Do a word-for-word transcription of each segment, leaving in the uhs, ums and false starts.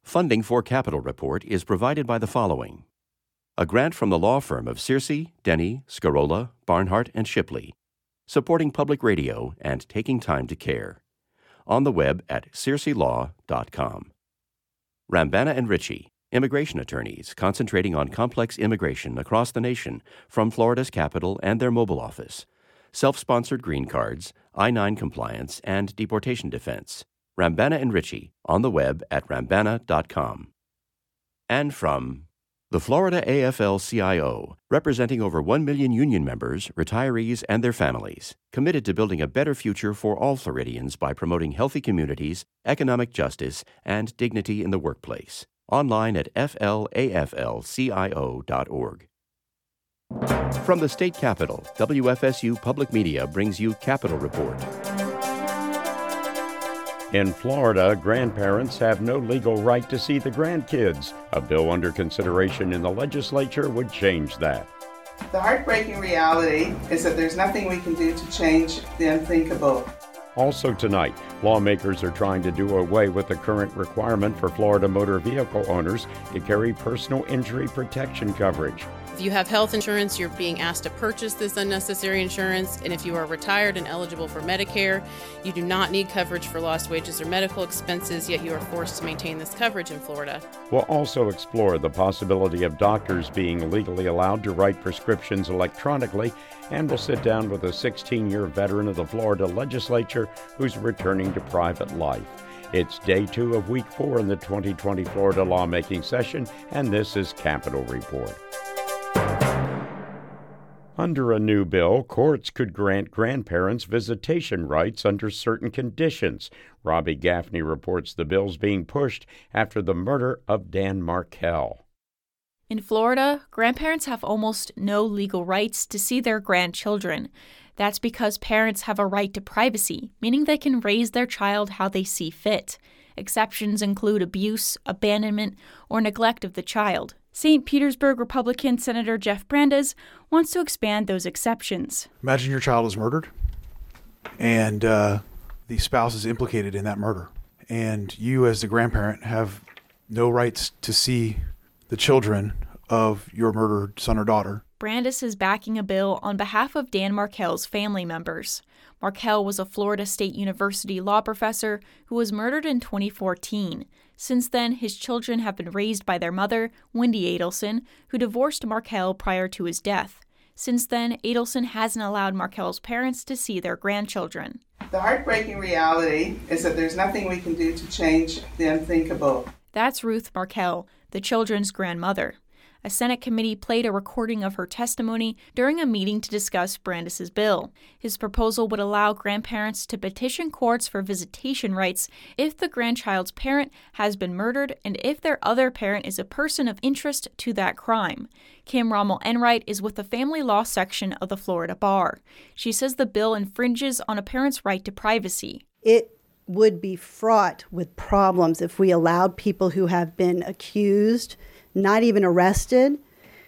Funding for Capitol Report is provided by the following. A grant from the law firm of Searcy, Denny, Scarola, Barnhart, and Shipley, supporting public radio and taking time to care. On the web at searcy law dot com. Rambana and Ritchie, immigration attorneys concentrating on complex immigration across the nation from Florida's capital and their mobile office. Self-sponsored green cards, I nine compliance, and deportation defense. Rambana and Ritchie, on the web at rambana dot com. And from the Florida A F L C I O, representing over one million union members, retirees, and their families, committed to building a better future for all Floridians by promoting healthy communities, economic justice, and dignity in the workplace. Online at f l a f l c i o dot org. From the state capitol, W F S U Public Media brings you Capitol Report. In Florida, grandparents have no legal right to see the grandkids. A bill under consideration in the legislature would change that. The heartbreaking reality is that there's nothing we can do to change the unthinkable. Also tonight, lawmakers are trying to do away with the current requirement for Florida motor vehicle owners to carry personal injury protection coverage. If you have health insurance, you're being asked to purchase this unnecessary insurance, and if you are retired and eligible for Medicare, you do not need coverage for lost wages or medical expenses, yet you are forced to maintain this coverage in Florida. We'll also explore the possibility of doctors being legally allowed to write prescriptions electronically, and we'll sit down with a sixteen-year veteran of the Florida legislature who's returning to private life. It's day two of week four in the twenty twenty Florida lawmaking session, and this is Capitol Report. Under a new bill, courts could grant grandparents visitation rights under certain conditions. Robbie Gaffney reports the bill's being pushed after the murder of Dan Markel. In Florida, grandparents have almost no legal rights to see their grandchildren. That's because parents have a right to privacy, meaning they can raise their child how they see fit. Exceptions include abuse, abandonment, or neglect of the child. Saint Petersburg Republican Senator Jeff Brandes wants to expand those exceptions. Imagine your child is murdered, and uh, the spouse is implicated in that murder. And you, as the grandparent, have no rights to see the children of your murdered son or daughter. Brandes is backing a bill on behalf of Dan Markel's family members. Markel was a Florida State University law professor who was murdered in twenty fourteen. Since then, his children have been raised by their mother, Wendy Adelson, who divorced Markel prior to his death. Since then, Adelson hasn't allowed Markel's parents to see their grandchildren. The heartbreaking reality is that there's nothing we can do to change the unthinkable. That's Ruth Markel, the children's grandmother. A Senate committee played a recording of her testimony during a meeting to discuss Brandes' bill. His proposal would allow grandparents to petition courts for visitation rights if the grandchild's parent has been murdered and if their other parent is a person of interest to that crime. Kim Rommel-Enright is with the family law section of the Florida Bar. She says the bill infringes on a parent's right to privacy. It would be fraught with problems if we allowed people who have been accused, not even arrested,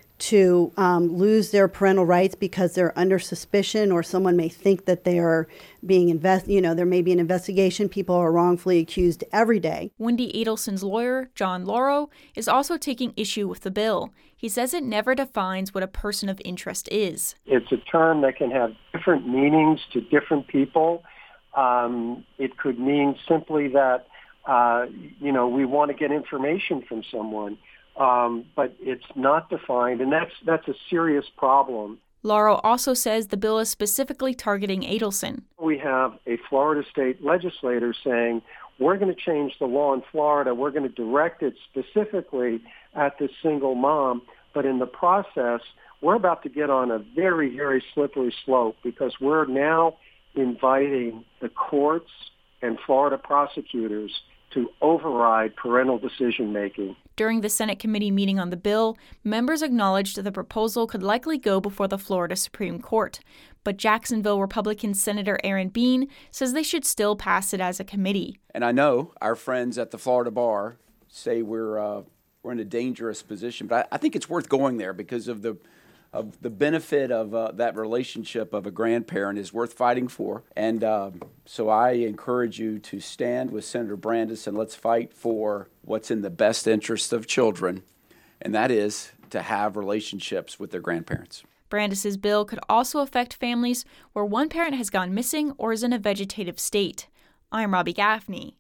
to um, lose their parental rights because they're under suspicion, or someone may think that they are being invest. You know, there may be an investigation. People are wrongfully accused every day. Wendy Adelson's lawyer, John Lauro, is also taking issue with the bill. He says it never defines what a person of interest is. It's a term that can have different meanings to different people. Um, it could mean simply that, uh, you know, we want to get information from someone. Um, but it's not defined, and that's that's a serious problem. Lauro also says the bill is specifically targeting Adelson. We have a Florida state legislator saying, we're going to change the law in Florida. We're going to direct it specifically at this single mom. But in the process, we're about to get on a very, very slippery slope because we're now inviting the courts and Florida prosecutors to override parental decision-making. During the Senate committee meeting on the bill, members acknowledged that the proposal could likely go before the Florida Supreme Court. But Jacksonville Republican Senator Aaron Bean says they should still pass it as a committee. And I know our friends at the Florida Bar say we're uh, we're in a dangerous position, but I, I think it's worth going there because of the of the benefit of uh, that relationship of a grandparent is worth fighting for. And um, so I encourage you to stand with Senator Brandes and let's fight for what's in the best interest of children, and that is to have relationships with their grandparents. Brandes' bill could also affect families where one parent has gone missing or is in a vegetative state. I'm Robbie Gaffney.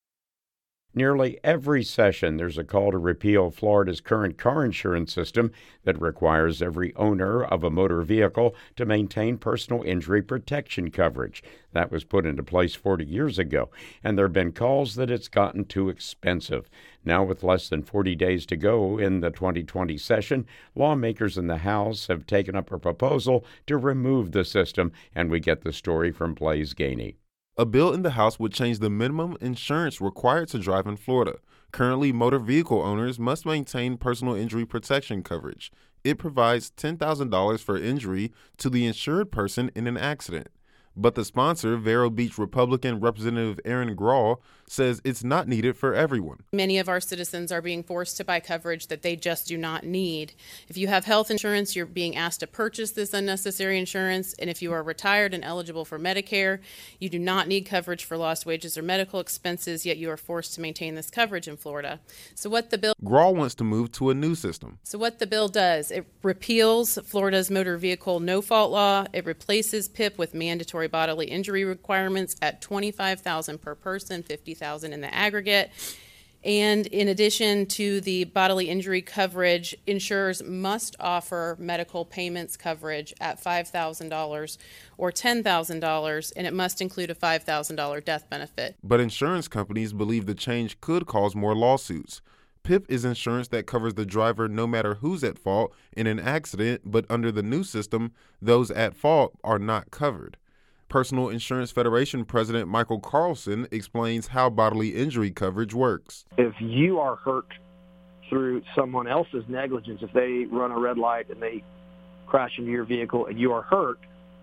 Nearly every session, there's a call to repeal Florida's current car insurance system that requires every owner of a motor vehicle to maintain personal injury protection coverage. That was put into place forty years ago, and there have been calls that it's gotten too expensive. Now, with less than forty days to go in the twenty twenty session, lawmakers in the House have taken up a proposal to remove the system, and we get the story from Blaise Gainey. A bill in the House would change the minimum insurance required to drive in Florida. Currently, motor vehicle owners must maintain personal injury protection coverage. It provides ten thousand dollars for injury to the insured person in an accident. But the sponsor, Vero Beach Republican Representative Aaron Grahl, says it's not needed for everyone. Many of our citizens are being forced to buy coverage that they just do not need. If you have health insurance, you're being asked to purchase this unnecessary insurance, and if you are retired and eligible for Medicare, you do not need coverage for lost wages or medical expenses, yet you are forced to maintain this coverage in Florida. So what the bill Grahl wants to move to a new system. So what the bill does, it repeals Florida's motor vehicle no-fault law. It replaces P I P with mandatory bodily injury requirements at twenty-five thousand dollars per person, fifty thousand dollars in the aggregate. And in addition to the bodily injury coverage, insurers must offer medical payments coverage at five thousand dollars or ten thousand dollars, and it must include a five thousand dollars death benefit. But insurance companies believe the change could cause more lawsuits. P I P is insurance that covers the driver no matter who's at fault in an accident, but under the new system, those at fault are not covered. Personal Insurance Federation President Michael Carlson explains how bodily injury coverage works. If you are hurt through someone else's negligence, if they run a red light and they crash into your vehicle and you are hurt,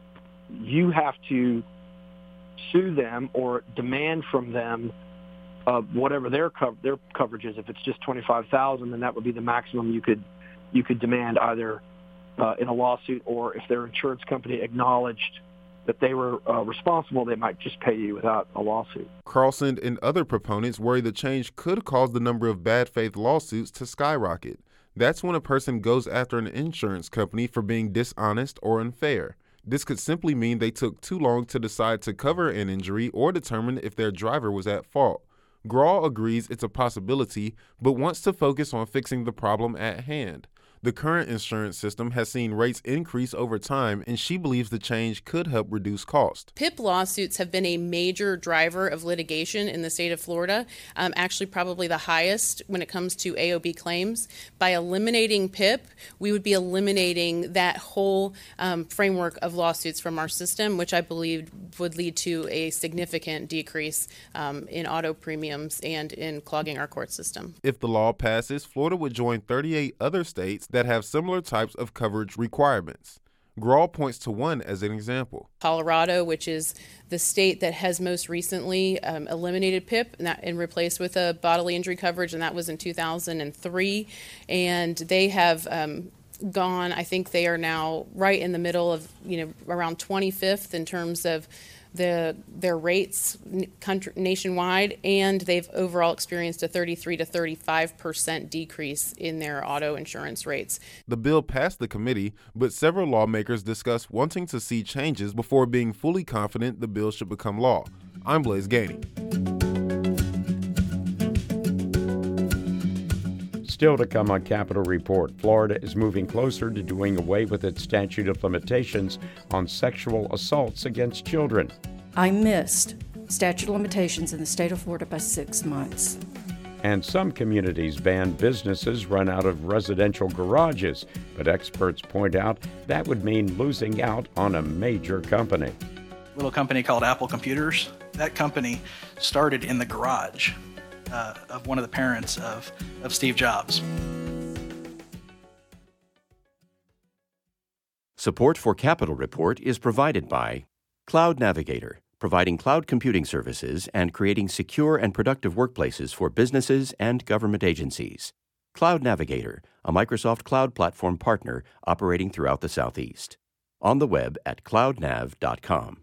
you have to sue them or demand from them uh, whatever their co- their coverage is. If it's just twenty-five thousand dollars, then that would be the maximum you could you could demand either uh, in a lawsuit, or if their insurance company acknowledged that they were uh, responsible, they might just pay you without a lawsuit. Carlson and other proponents worry the change could cause the number of bad faith lawsuits to skyrocket. That's when a person goes after an insurance company for being dishonest or unfair. This could simply mean they took too long to decide to cover an injury or determine if their driver was at fault. Grahl agrees it's a possibility, but wants to focus on fixing the problem at hand. The current insurance system has seen rates increase over time, and she believes the change could help reduce cost. P I P lawsuits have been a major driver of litigation in the state of Florida, um, actually probably the highest when it comes to A O B claims. By eliminating P I P, we would be eliminating that whole um, framework of lawsuits from our system, which I believe would lead to a significant decrease um, in auto premiums and in clogging our court system. If the law passes, Florida would join thirty-eight other states that have similar types of coverage requirements. Grahl points to one as an example. Colorado, which is the state that has most recently um, eliminated P I P and, that, and replaced with a bodily injury coverage, and that was in two thousand three. And they have um, gone, I think they are now right in the middle of, you know, around twenty-fifth in terms of the their rates country, nationwide, and they've overall experienced a thirty-three to thirty-five percent decrease in their auto insurance rates. The bill passed the committee, but several lawmakers discussed wanting to see changes before being fully confident the bill should become law. I'm Blaise Gainey. Still to come on Capitol Report, Florida is moving closer to doing away with its statute of limitations on sexual assaults against children. I missed statute of limitations in the state of Florida by six months. And some communities ban businesses run out of residential garages, but experts point out that would mean losing out on a major company. A little company called Apple Computers. That company started in the garage Uh, of one of the parents of, of Steve Jobs. Support for Capitol Report is provided by Cloud Navigator, providing cloud computing services and creating secure and productive workplaces for businesses and government agencies. Cloud Navigator, a Microsoft Cloud Platform partner operating throughout the Southeast. On the web at cloud nav dot com.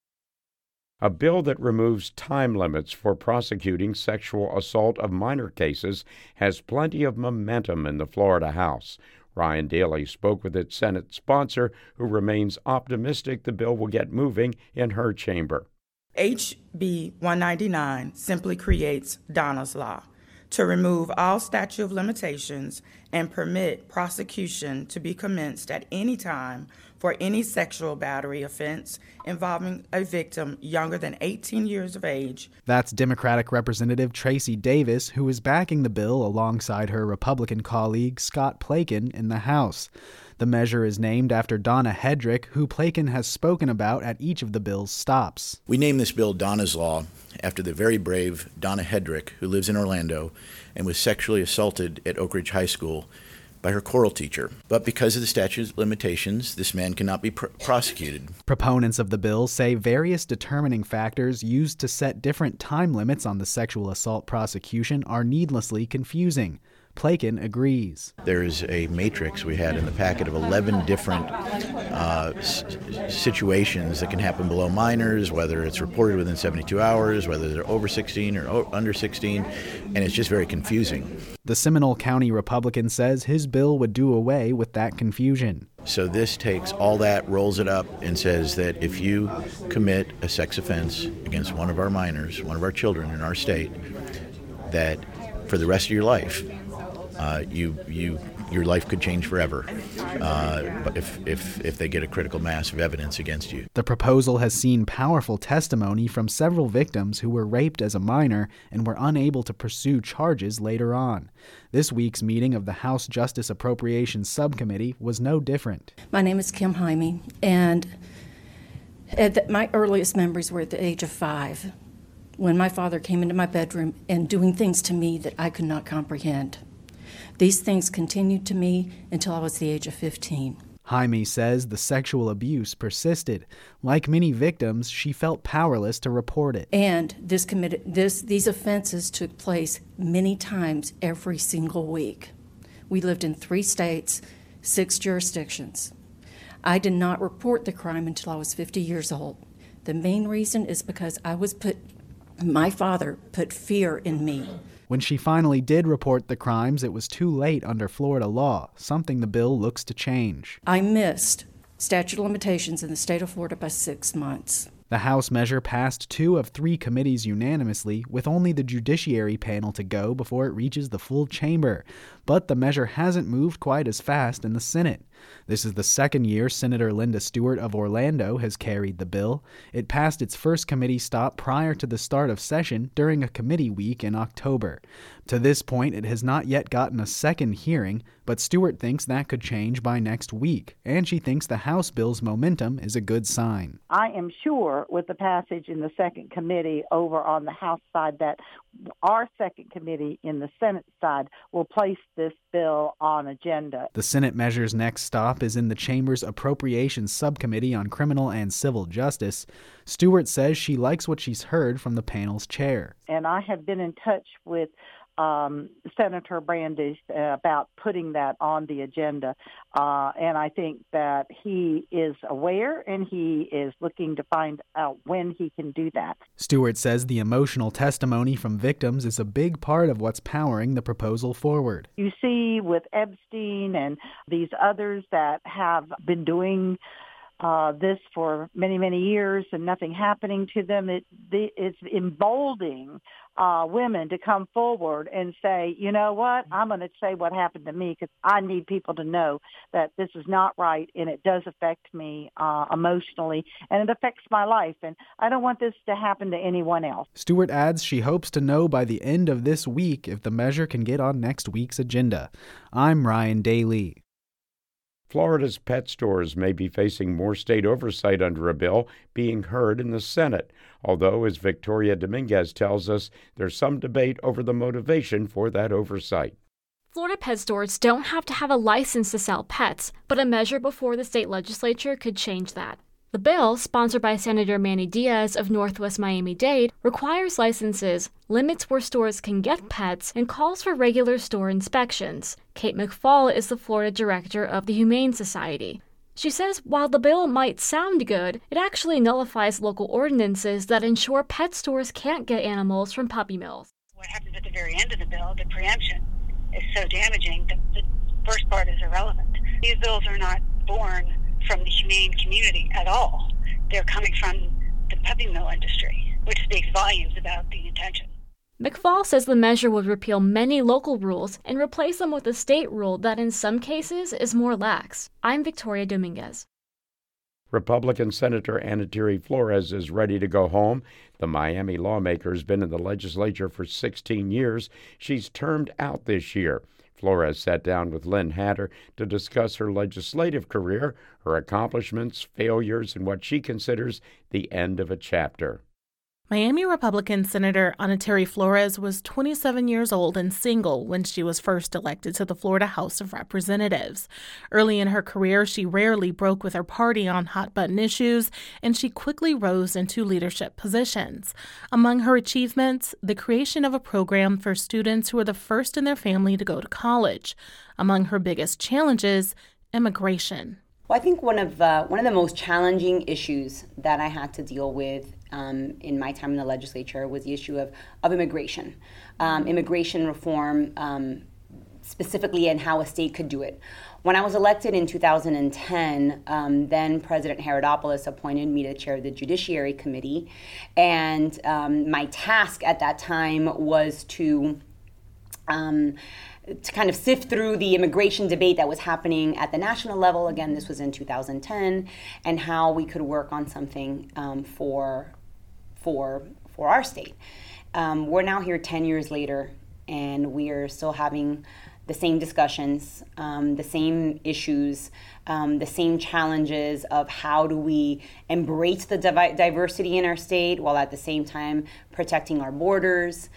A bill that removes time limits for prosecuting sexual assault of minor cases has plenty of momentum in the Florida House. Ryan Daly spoke with its Senate sponsor, who remains optimistic the bill will get moving in her chamber. H B one ninety-nine simply creates Donna's Law to remove all statute of limitations and permit prosecution to be commenced at any time for any sexual battery offense involving a victim younger than eighteen years of age. That's Democratic Representative Tracy Davis, who is backing the bill alongside her Republican colleague Scott Plakin in the House. The measure is named after Donna Hedrick, who Plakin has spoken about at each of the bill's stops. We named this bill Donna's Law after the very brave Donna Hedrick, who lives in Orlando and was sexually assaulted at Oak Ridge High School by her choral teacher. But because of the statute of limitations, this man cannot be pr- prosecuted. Proponents of the bill say various determining factors used to set different time limits on the sexual assault prosecution are needlessly confusing. Plakin agrees. There is a matrix we had in the packet of eleven different uh, s- situations that can happen below minors, whether it's reported within seventy-two hours, whether they're over sixteen or o- under sixteen, and it's just very confusing. The Seminole County Republican says his bill would do away with that confusion. So this takes all that, rolls it up, and says that if you commit a sex offense against one of our minors, one of our children in our state, that for the rest of your life, Uh, you, you, your life could change forever uh, but if, if, if they get a critical mass of evidence against you. The proposal has seen powerful testimony from several victims who were raped as a minor and were unable to pursue charges later on. This week's meeting of the House Justice Appropriations Subcommittee was no different. My name is Kim Jaime, and at the, my earliest memories were at the age of five, when my father came into my bedroom and doing things to me that I could not comprehend. These things continued to me until I was the age of fifteen. Jaime says the sexual abuse persisted. Like many victims, she felt powerless to report it. And this committed, this, these offenses took place many times every single week. We lived in three states, six jurisdictions. I did not report the crime until I was fifty years old. The main reason is because I was put, my father put fear in me. When she finally did report the crimes, it was too late under Florida law, something the bill looks to change. I missed statute of limitations in the state of Florida by six months. The House measure passed two of three committees unanimously, with only the Judiciary panel to go before it reaches the full chamber. But the measure hasn't moved quite as fast in the Senate. This is the second year Senator Linda Stewart of Orlando has carried the bill. It passed its first committee stop prior to the start of session during a committee week in October. To this point, it has not yet gotten a second hearing, but Stewart thinks that could change by next week, and she thinks the House bill's momentum is a good sign. I am sure with the passage in the second committee over on the House side that our second committee in the Senate side will place this bill on agenda. The Senate measure's next stop is in the Chamber's Appropriations Subcommittee on Criminal and Civil Justice. Stewart says she likes what she's heard from the panel's chair. And I have been in touch with Um, Senator Brandish uh, about putting that on the agenda. Uh, and I think that he is aware and he is looking to find out when he can do that. Stewart says the emotional testimony from victims is a big part of what's powering the proposal forward. You see with Epstein and these others that have been doing Uh, this for many, many years and nothing happening to them. It, it's emboldening uh, women to come forward and say, you know what, I'm going to say what happened to me because I need people to know that this is not right and it does affect me uh, emotionally and it affects my life and I don't want this to happen to anyone else. Stewart adds she hopes to know by the end of this week if the measure can get on next week's agenda. I'm Ryan Daly. Florida's pet stores may be facing more state oversight under a bill being heard in the Senate, although, as Victoria Dominguez tells us, there's some debate over the motivation for that oversight. Florida pet stores don't have to have a license to sell pets, but a measure before the state legislature could change that. The bill, sponsored by Senator Manny Diaz of Northwest Miami-Dade, requires licenses, limits where stores can get pets, and calls for regular store inspections. Kate McFall is the Florida director of the Humane Society. She says while the bill might sound good, it actually nullifies local ordinances that ensure pet stores can't get animals from puppy mills. What happens at the very end of the bill, the preemption, is so damaging that the first part is irrelevant. These bills are not born from the humane community at all. They're coming from the puppy mill industry, which speaks volumes about the intention. McFall says the measure would repeal many local rules and replace them with a state rule that in some cases is more lax. I'm Victoria Dominguez. Republican Senator Anatiri Flores is ready to go home. The Miami lawmaker has been in the legislature for sixteen years. She's termed out this year. Flores sat down with Lynn Hatter to discuss her legislative career, her accomplishments, failures, and what she considers the end of a chapter. Miami Republican Senator Anatiri Flores was twenty-seven years old and single when she was first elected to the Florida House of Representatives. Early in her career, she rarely broke with her party on hot-button issues, and she quickly rose into leadership positions. Among her achievements, the creation of a program for students who are the first in their family to go to college. Among her biggest challenges, immigration. Well, I think one of uh, one of the most challenging issues that I had to deal with um, in my time in the legislature was the issue of, of immigration, um, immigration reform um, specifically, and how a state could do it. When I was elected in two thousand ten, um, then President Herodopoulos appointed me to chair of the Judiciary Committee, and um, my task at that time was to um, to kind of sift through the immigration debate that was happening at the national level. Again, this was in two thousand ten, and how we could work on something um, for for for our state. Um, we're now here ten years later, and we are still having the same discussions, um, the same issues, um, the same challenges of how do we embrace the div- diversity in our state while at the same time protecting our borders.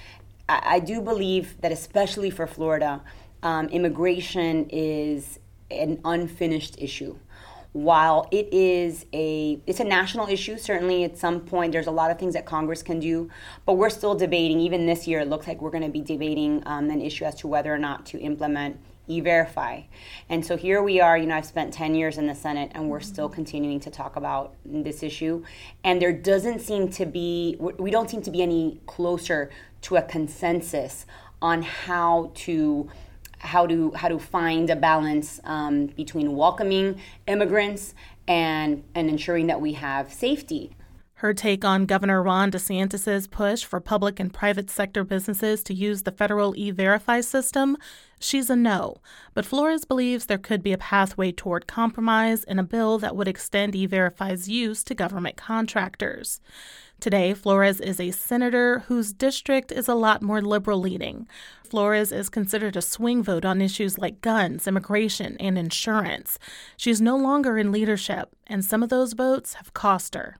I do believe that especially for Florida, um, immigration is an unfinished issue. While it is a it's a national issue, certainly at some point there's a lot of things that Congress can do, but we're still debating. Even this year, it looks like we're going to be debating um, an issue as to whether or not to implement E-Verify. And so here we are, you know, I've spent ten years in the Senate, and we're still continuing to talk about this issue. And there doesn't seem to be, we don't seem to be any closer to a consensus on how to how to how to find a balance um, between welcoming immigrants and and ensuring that we have safety. Her take on Governor Ron DeSantis' push for public and private sector businesses to use the federal E-Verify system, she's a no. But Flores believes there could be a pathway toward compromise in a bill that would extend E-Verify's use to government contractors. Today, Flores is a senator whose district is a lot more liberal-leaning. Flores is considered a swing vote on issues like guns, immigration, and insurance. She's no longer in leadership, and some of those votes have cost her.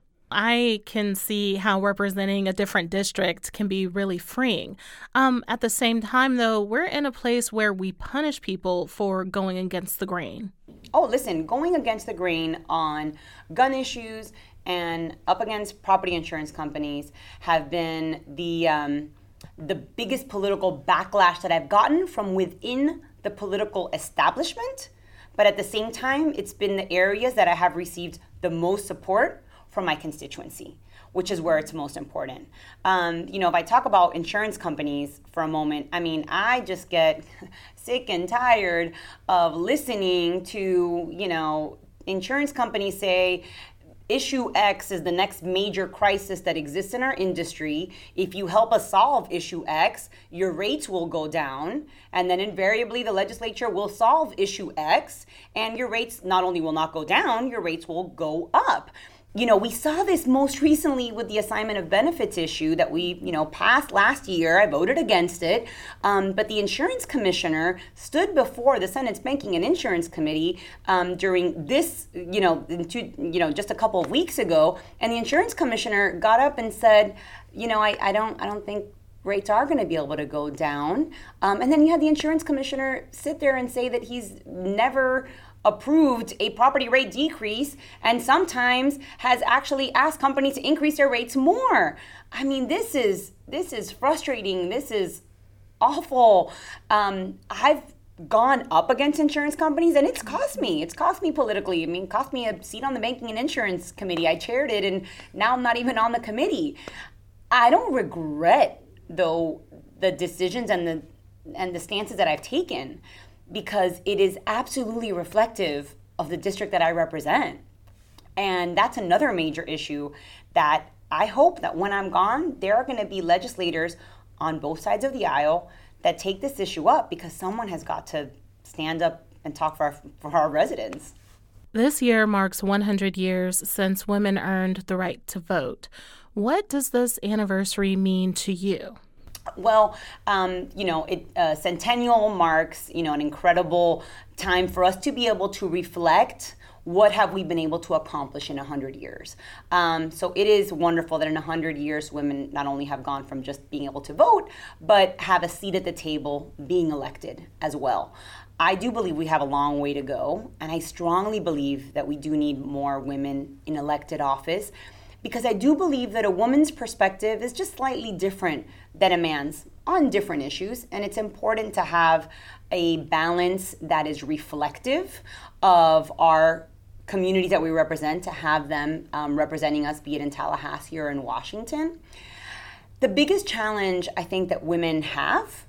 I can see how representing a different district can be really freeing. Um, at the same time, though, we're in a place where we punish people for going against the grain. Oh, listen, going against the grain on gun issues and up against property insurance companies have been the um, the biggest political backlash that I've gotten from within the political establishment. But at the same time, it's been the areas that I have received the most support from my constituency, which is where it's most important. Um, you know, if I talk about insurance companies for a moment, I mean, I just get sick and tired of listening to, you know, insurance companies say, issue X is the next major crisis that exists in our industry. If you help us solve issue X, your rates will go down. And then invariably, the legislature will solve issue X, and your rates not only will not go down, your rates will go up. You know, we saw this most recently with the assignment of benefits issue that we, you know, passed last year. I voted against it. Um, but the insurance commissioner stood before the Senate's Banking and Insurance Committee um, during this, you know, two, you know, just a couple of weeks ago. And the insurance commissioner got up and said, you know, I, I don't I don't think rates are going to be able to go down. Um, and then you had the insurance commissioner sit there and say that he's never approved a property rate decrease and sometimes has actually asked companies to increase their rates more. I mean, this is this is frustrating. This is awful. Um, I've gone up against insurance companies and it's cost me. It's cost me politically. I mean, it cost me a seat on the Banking and Insurance Committee. I chaired it and now I'm not even on the committee. I don't regret, though, the decisions and the and the stances that I've taken, because it is absolutely reflective of the district that I represent. And that's another major issue that I hope that when I'm gone, there are going to be legislators on both sides of the aisle that take this issue up, because someone has got to stand up and talk for our, for our residents. This year marks one hundred years since women earned the right to vote. What does this anniversary mean to you? Well, um, you know, it uh, centennial marks, you know, an incredible time for us to be able to reflect what have we been able to accomplish in one hundred years. Um, so it is wonderful that in one hundred years, women not only have gone from just being able to vote, but have a seat at the table being elected as well. I do believe we have a long way to go, and I strongly believe that we do need more women in elected office, because I do believe that a woman's perspective is just slightly different than a man's on different issues, and it's important to have a balance that is reflective of our communities that we represent, to have them um, representing us, be it in Tallahassee or in Washington. The biggest challenge I think that women have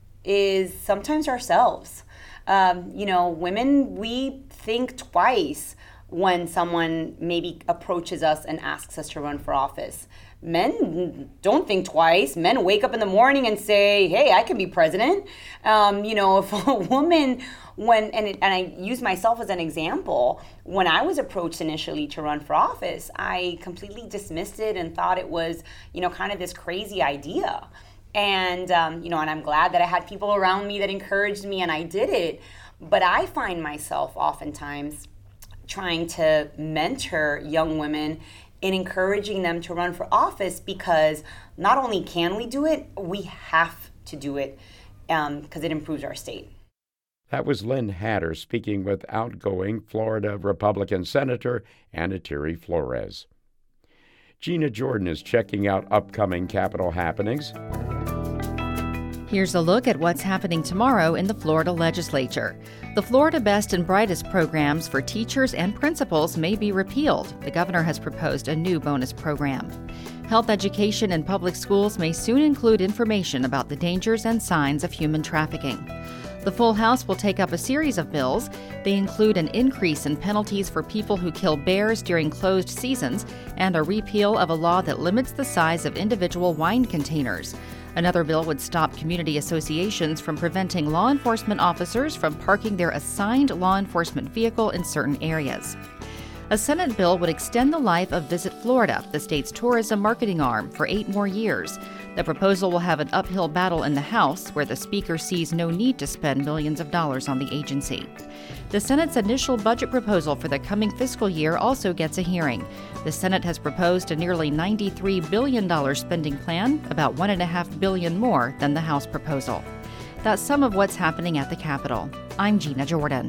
is sometimes ourselves. Um, you know, women, we think twice when someone maybe approaches us and asks us to run for office. Men don't think twice. Men wake up in the morning and say, hey, I can be president. Um, you know, if a woman, when, and, it, and I use myself as an example, when I was approached initially to run for office, I completely dismissed it and thought it was, you know, kind of this crazy idea. And, um, you know, and I'm glad that I had people around me that encouraged me and I did it. But I find myself oftentimes trying to mentor young women in encouraging them to run for office, because not only can we do it, we have to do it um, because it improves our state. That was Lynn Hatter speaking with outgoing Florida Republican Senator Anna Thierry Flores. Gina Jordan is checking out upcoming Capitol happenings. Here's a look at what's happening tomorrow in the Florida legislature. The Florida Best and Brightest programs for teachers and principals may be repealed. The governor has proposed a new bonus program. Health education in public schools may soon include information about the dangers and signs of human trafficking. The full House will take up a series of bills. They include an increase in penalties for people who kill bears during closed seasons and a repeal of a law that limits the size of individual wine containers. Another bill would stop community associations from preventing law enforcement officers from parking their assigned law enforcement vehicle in certain areas. A Senate bill would extend the life of Visit Florida, the state's tourism marketing arm, for eight more years. The proposal will have an uphill battle in the House, where the Speaker sees no need to spend millions of dollars on the agency. The Senate's initial budget proposal for the coming fiscal year also gets a hearing. The Senate has proposed a nearly ninety-three billion dollars spending plan, about one point five billion dollars more than the House proposal. That's some of what's happening at the Capitol. I'm Gina Jordan.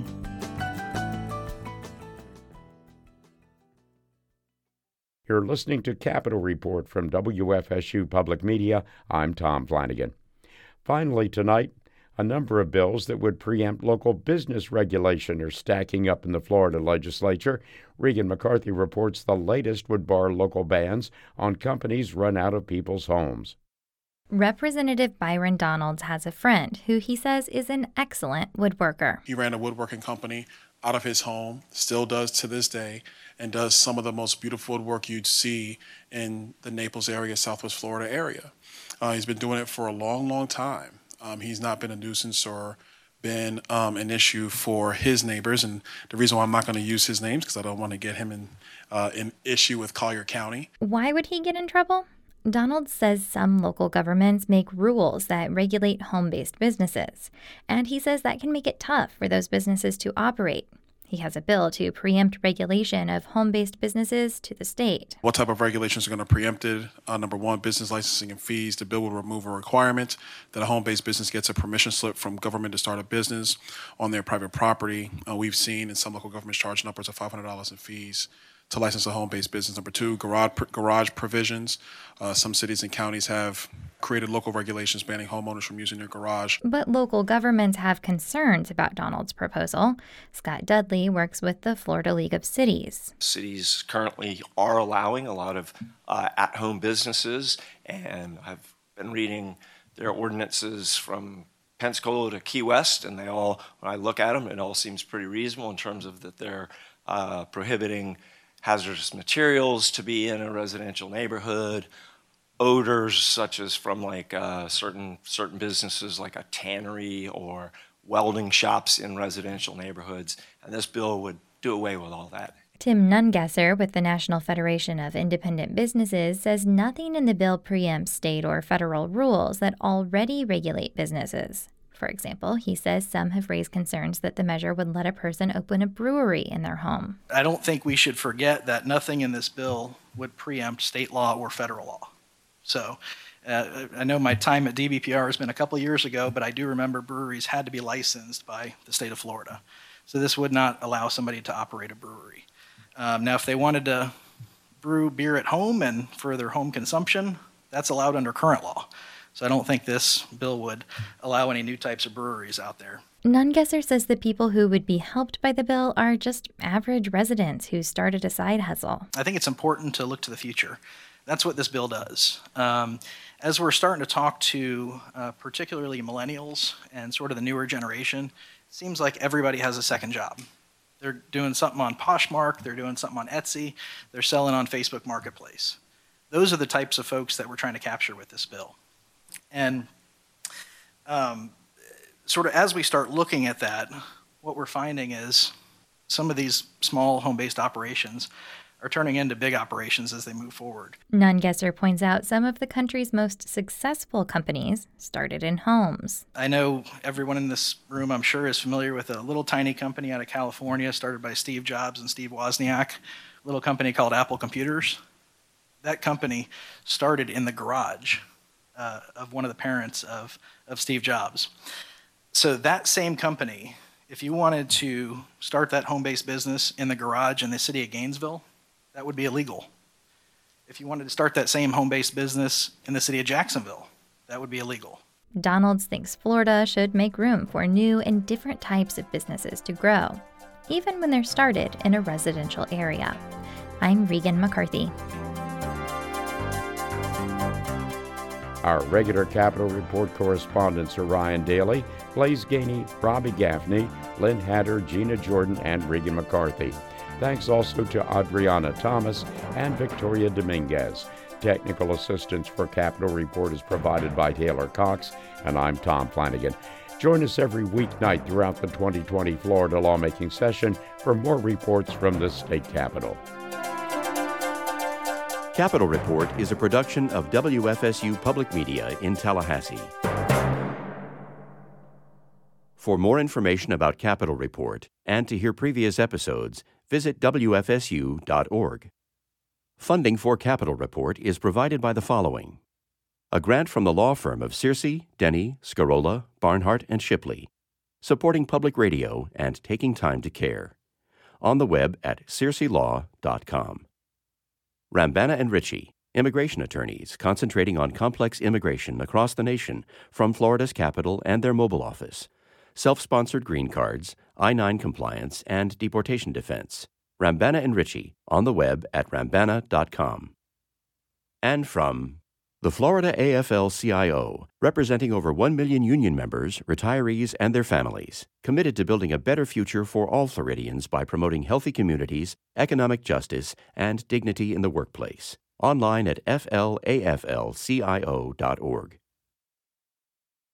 You're listening to Capitol Report from W F S U Public Media. I'm Tom Flanagan. Finally tonight, a number of bills that would preempt local business regulation are stacking up in the Florida legislature. Regan McCarthy reports the latest would bar local bans on companies run out of people's homes. Representative Byron Donalds has a friend who he says is an excellent woodworker. He ran a woodworking company out of his home, still does to this day, and does some of the most beautiful woodwork you'd see in the Naples area, Southwest Florida area. Uh, he's been doing it for a long, long time. Um, he's not been a nuisance or been um, an issue for his neighbors. And the reason why I'm not going to use his names because I don't want to get him in uh, an issue with Collier County. Why would he get in trouble? Donald says some local governments make rules that regulate home-based businesses, and he says that can make it tough for those businesses to operate. He has a bill to preempt regulation of home-based businesses to the state. What type of regulations are going to preempt it? Uh, number one, business licensing and fees. The bill will remove a requirement that a home-based business gets a permission slip from government to start a business on their private property. Uh, we've seen in some local governments charging upwards of five hundred dollars in fees to license a home-based business. Number two, garage, garage provisions. Uh, some cities and counties have created local regulations banning homeowners from using their garage. But local governments have concerns about Donald's proposal. Scott Dudley works with the Florida League of Cities. Cities currently are allowing a lot of uh, at-home businesses, and I've been reading their ordinances from Pensacola to Key West, and they all, when I look at them, it all seems pretty reasonable in terms of that they're uh, prohibiting hazardous materials to be in a residential neighborhood, odors such as from like uh, certain certain businesses like a tannery or welding shops in residential neighborhoods, and this bill would do away with all that. Tim Nungesser with the National Federation of Independent Businesses says nothing in the bill preempts state or federal rules that already regulate businesses. For example, he says some have raised concerns that the measure would let a person open a brewery in their home. I don't think we should forget that nothing in this bill would preempt state law or federal law. So uh, I know my time at D B P R has been a couple years ago, but I do remember breweries had to be licensed by the state of Florida. So this would not allow somebody to operate a brewery. Um, now, if they wanted to brew beer at home and for their home consumption, that's allowed under current law. So I don't think this bill would allow any new types of breweries out there. Nungesser says the people who would be helped by the bill are just average residents who started a side hustle. I think it's important to look to the future. That's what this bill does. Um, as we're starting to talk to uh, particularly millennials and sort of the newer generation, it seems like everybody has a second job. They're doing something on Poshmark, they're doing something on Etsy, they're selling on Facebook Marketplace. Those are the types of folks that we're trying to capture with this bill. And um, sort of as we start looking at that, what we're finding is some of these small home-based operations are turning into big operations as they move forward. Nungesser points out some of the country's most successful companies started in homes. I know everyone in this room, I'm sure, is familiar with a little tiny company out of California started by Steve Jobs and Steve Wozniak, a little company called Apple Computers. That company started in the garage uh, of one of the parents of, of Steve Jobs. So that same company, if you wanted to start that home-based business in the garage in the city of Gainesville, that would be illegal. If you wanted to start that same home-based business in the city of Jacksonville, that would be illegal. Donalds thinks Florida should make room for new and different types of businesses to grow, even when they're started in a residential area. I'm Regan McCarthy. Our regular Capitol Report correspondents are Ryan Daly, Blaze Gainey, Robbie Gaffney, Lynn Hatter, Gina Jordan, and Regan McCarthy. Thanks also to Adriana Thomas and Victoria Dominguez. Technical assistance for Capitol Report is provided by Taylor Cox, and I'm Tom Flanagan. Join us every weeknight throughout the twenty twenty Florida lawmaking session for more reports from the state capitol. Capitol Report is a production of W F S U Public Media in Tallahassee. For more information about Capitol Report and to hear previous episodes, visit W F S U dot org. Funding for Capitol Report is provided by the following: a grant from the law firm of Searcy, Denny, Scarola, Barnhart, and Shipley, supporting public radio and taking time to care. On the web at searcy law dot com. Rambana and Ritchie, immigration attorneys concentrating on complex immigration across the nation from Florida's capital and their mobile office. Self-sponsored green cards, I nine compliance, and deportation defense. Rambana and Ritchie, on the web at rambana dot com. And from the Florida A F L C I O, representing over one million union members, retirees, and their families, committed to building a better future for all Floridians by promoting healthy communities, economic justice, and dignity in the workplace. Online at F L A F L C I O dot org.